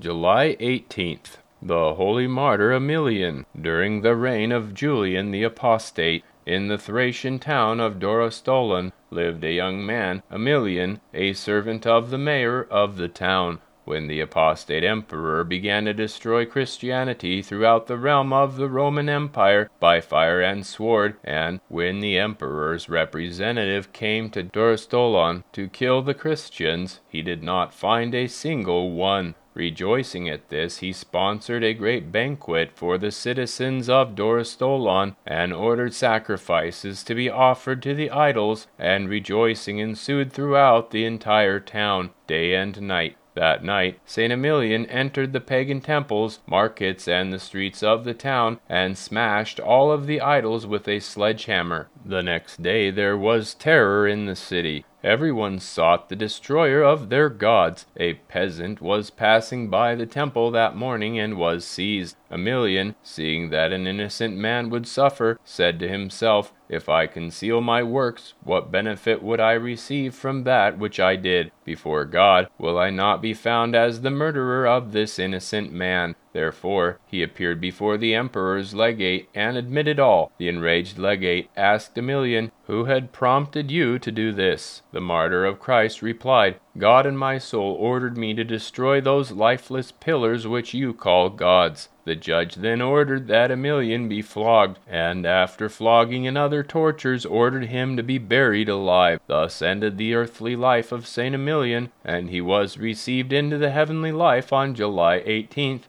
July 18th. The holy martyr Emilian. During the reign of Julian the Apostate, in the Thracian town of Dorostolon lived a young man, Emilian, a servant of the mayor of the town. When the apostate emperor began to destroy Christianity throughout the realm of the Roman Empire by fire and sword, and when the emperor's representative came to Dorostolon to kill the Christians, he did not find a single one. Rejoicing at this, he sponsored a great banquet for the citizens of Dorostolon, and ordered sacrifices to be offered to the idols, and rejoicing ensued throughout the entire town, day and night. That night, St. Emilian entered the pagan temples, markets, and the streets of the town, and smashed all of the idols with a sledgehammer. The next day there was terror in the city. Everyone sought the destroyer of their gods. A peasant was passing by the temple that morning and was seized. Emilian, seeing that an innocent man would suffer, said to himself, "If I conceal my works, what benefit would I receive from that which I did? Before God, will I not be found as the murderer of this innocent man?" Therefore, he appeared before the emperor's legate and admitted all. The enraged legate asked Emilian, "Who had prompted you to do this?" The martyr of Christ replied, "God in my soul ordered me to destroy those lifeless pillars which you call gods." The judge then ordered that Emilian be flogged, and after flogging and other tortures, ordered him to be buried alive. Thus ended the earthly life of Saint Emilian, and he was received into the heavenly life on July 18th,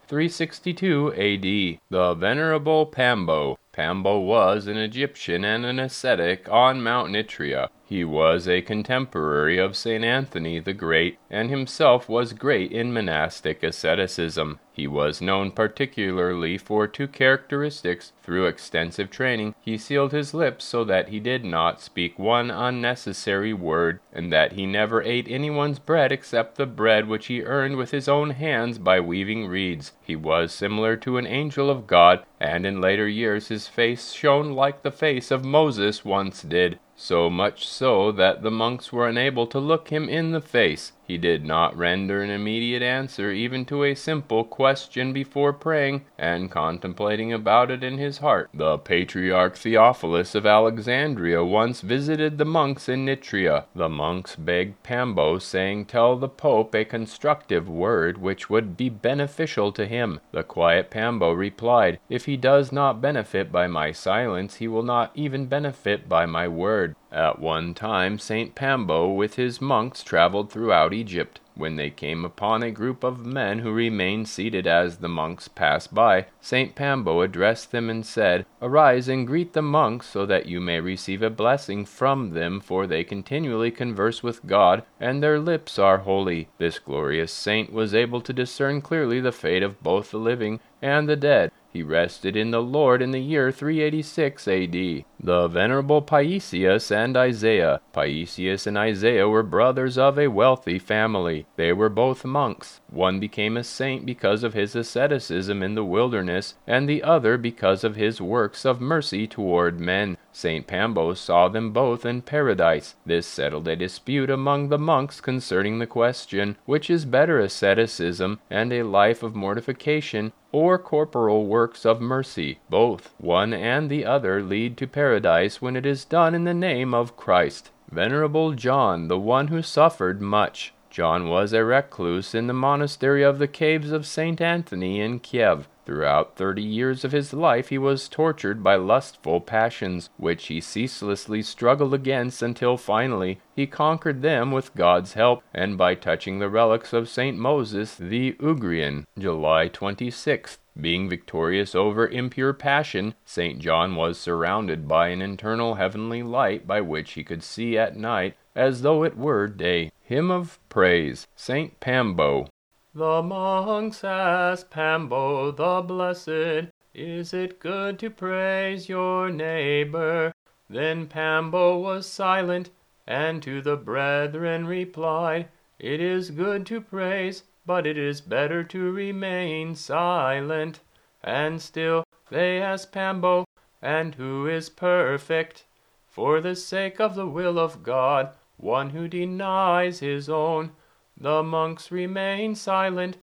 362 A.D. The Venerable Pambo. Pambo was an Egyptian and an ascetic on Mount Nitria. He was a contemporary of St. Anthony the Great, and himself was great in monastic asceticism. He was known particularly for two characteristics. Through extensive training, he sealed his lips so that he did not speak one unnecessary word, and that he never ate anyone's bread except the bread which he earned with his own hands by weaving reeds. He was similar to an angel of God, and in later years his face shone like the face of Moses once did. So much so that the monks were unable to look him in the face. He did not render an immediate answer even to a simple question before praying and contemplating about it in his heart. The Patriarch Theophilus of Alexandria once visited the monks in Nitria. The monks begged Pambo, saying, "Tell the Pope a constructive word which would be beneficial to him." The quiet Pambo replied, "If he does not benefit by my silence, he will not even benefit by my word." At one time, St. Pambo with his monks traveled throughout Egypt. When they came upon a group of men who remained seated as the monks passed by, St. Pambo addressed them and said, "Arise and greet the monks, so that you may receive a blessing from them, for they continually converse with God, and their lips are holy." This glorious saint was able to discern clearly the fate of both the living and the dead. He rested in the Lord in the year 386 A.D. The Venerable Paisius and Isaiah. Paisius and Isaiah were brothers of a wealthy family. They were both monks. One became a saint because of his asceticism in the wilderness, and the other because of his works of mercy toward men. St. Pambo saw them both in paradise. This settled a dispute among the monks concerning the question, which is better, asceticism and a life of mortification, or corporal works of mercy? Both, one and the other, lead to paradise when it is done in the name of Christ. Venerable John, the one who suffered much. John was a recluse in the monastery of the Caves of St. Anthony in Kiev. Throughout 30 years of his life he was tortured by lustful passions, which he ceaselessly struggled against until finally he conquered them with God's help, and by touching the relics of St. Moses the Ugrian. July 26th. Being victorious over impure passion, St. John was surrounded by an internal heavenly light by which he could see at night as though it were day. Hymn of Praise. St. Pambo. The monks asked Pambo the Blessed, "Is it good to praise your neighbor?" Then Pambo was silent, and to the brethren replied, "It is good to praise, but it is better to remain silent." And still they asked Pambo, "And who is perfect?" For the sake of the will of God, one who denies his own. The monks remained silent,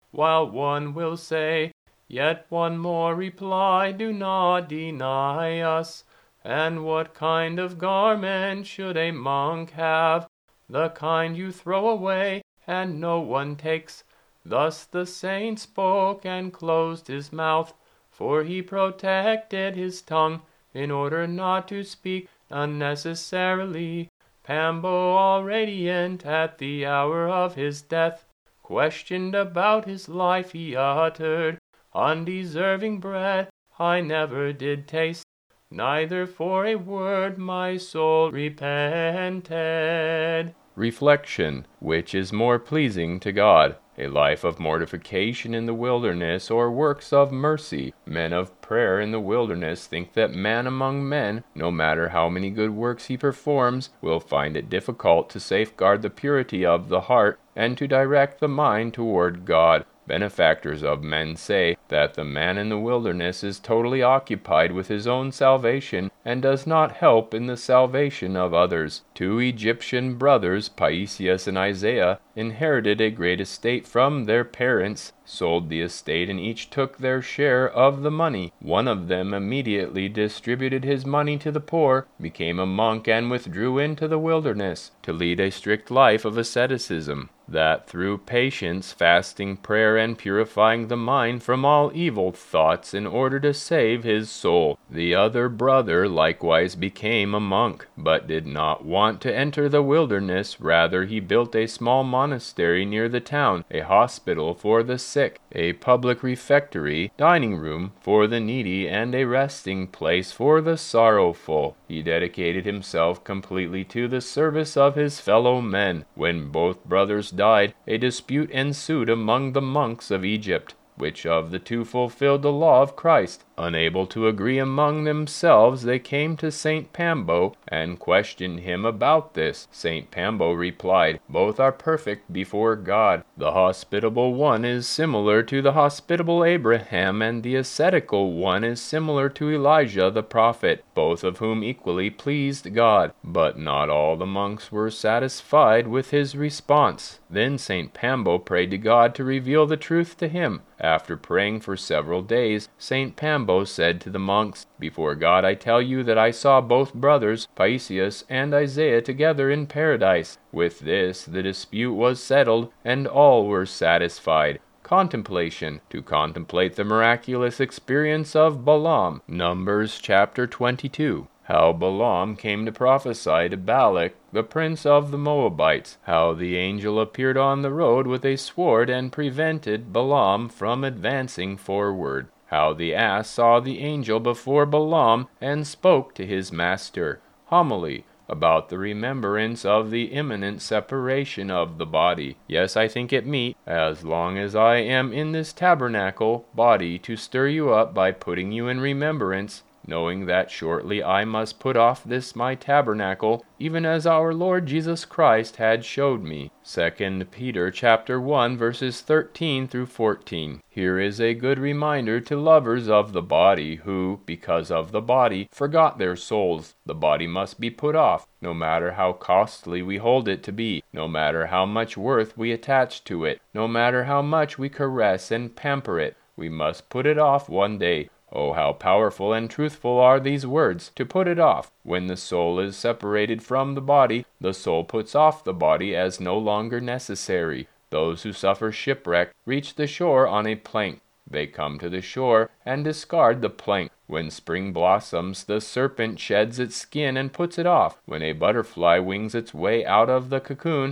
while one will say, "Yet one more reply, do not deny us. And what kind of garment should a monk have? The kind you throw away, and no one takes." Thus the saint spoke and closed his mouth, for he protected his tongue, in order not to speak unnecessarily. Pambo, all radiant at the hour of his death, questioned about his life, he uttered, "Undeserving bread I never did taste, neither for a word my soul repented." Reflection. Which is more pleasing to God, a life of mortification in the wilderness, or works of mercy? Men of prayer in the wilderness think that man among men, no matter how many good works he performs, will find it difficult to safeguard the purity of the heart and to direct the mind toward God. Benefactors of men say that the man in the wilderness is totally occupied with his own salvation and does not help in the salvation of others. Two Egyptian brothers, Paisius and Isaiah, inherited a great estate from their parents, sold the estate, and each took their share of the money. One of them immediately distributed his money to the poor, became a monk, and withdrew into the wilderness to lead a strict life of asceticism, that through patience, fasting, prayer, and purifying the mind from all evil thoughts in order to save his soul. The other brother likewise became a monk, but did not want to enter the wilderness. Rather, he built a small monastery near the town, a hospital for the sick, a public refectory, dining room for the needy, and a resting place for the sorrowful. He dedicated himself completely to the service of his fellow men. When both brothers died, a dispute ensued among the monks of Egypt, which of the two fulfilled the law of Christ. Unable to agree among themselves, they came to St. Pambo and questioned him about this. St. Pambo replied, "Both are perfect before God. The hospitable one is similar to the hospitable Abraham, and the ascetical one is similar to Elijah the prophet, both of whom equally pleased God." But not all the monks were satisfied with his response. Then St. Pambo prayed to God to reveal the truth to him. After praying for several days, St. Pambo said to the monks, "Before God I tell you that I saw both brothers, Paisius and Isaiah, together in paradise." With this the dispute was settled, and all were satisfied. Contemplation. To contemplate the miraculous experience of Balaam. Numbers chapter 22. How Balaam came to prophesy to Balak, the prince of the Moabites. How the angel appeared on the road with a sword and prevented Balaam from advancing forward. How the ass saw the angel before Balaam and spoke to his master. Homily about the remembrance of the imminent separation of the body. Yes, I think it meet, as long as I am in this tabernacle body, to stir you up by putting you in remembrance, knowing that shortly I must put off this my tabernacle, even as our Lord Jesus Christ had showed me. 2 Peter chapter 1 verses 13 through 14. Here is a good reminder to lovers of the body who, because of the body, forgot their souls. The body must be put off, no matter how costly we hold it to be, no matter how much worth we attach to it, no matter how much we caress and pamper it. We must put it off one day. Oh, how powerful and truthful are these words, to put it off. When the soul is separated from the body, the soul puts off the body as no longer necessary. Those who suffer shipwreck reach the shore on a plank. They come to the shore and discard the plank. When spring blossoms, the serpent sheds its skin and puts it off. When a butterfly wings its way out of the cocoon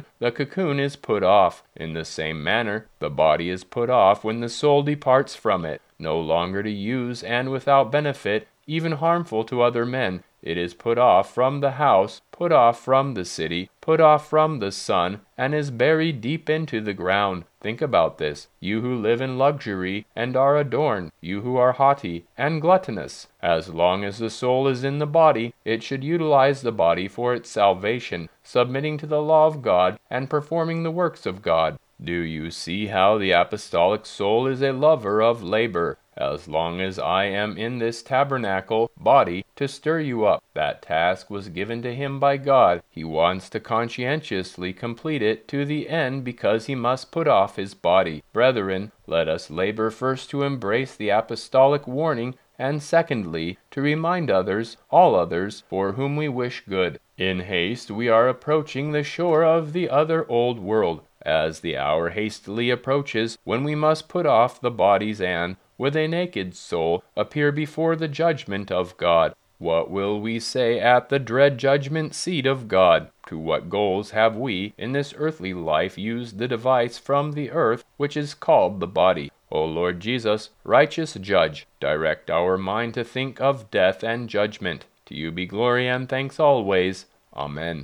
is put off. In the same manner, the body is put off when the soul departs from it, no longer to use and without benefit, even harmful to other men. It is put off from the house, put off from the city, put off from the sun, and is buried deep into the ground. Think about this, you who live in luxury and are adorned, you who are haughty and gluttonous. As long as the soul is in the body, it should utilize the body for its salvation, submitting to the law of God and performing the works of God. Do you see how the apostolic soul is a lover of labor, as long as I am in this tabernacle body to stir you up. That task was given to him by God. He wants to conscientiously complete it to the end because he must put off his body. Brethren, let us labor first to embrace the apostolic warning, and secondly, to remind others, all others, for whom we wish good. In haste we are approaching the shore of the other old world, as the hour hastily approaches when we must put off the bodies and, with a naked soul, appear before the judgment of God. What will we say at the dread judgment seat of God? To what goals have we, in this earthly life, used the device from the earth which is called the body? O Lord Jesus, righteous Judge, direct our mind to think of death and judgment. To you be glory and thanks always. Amen.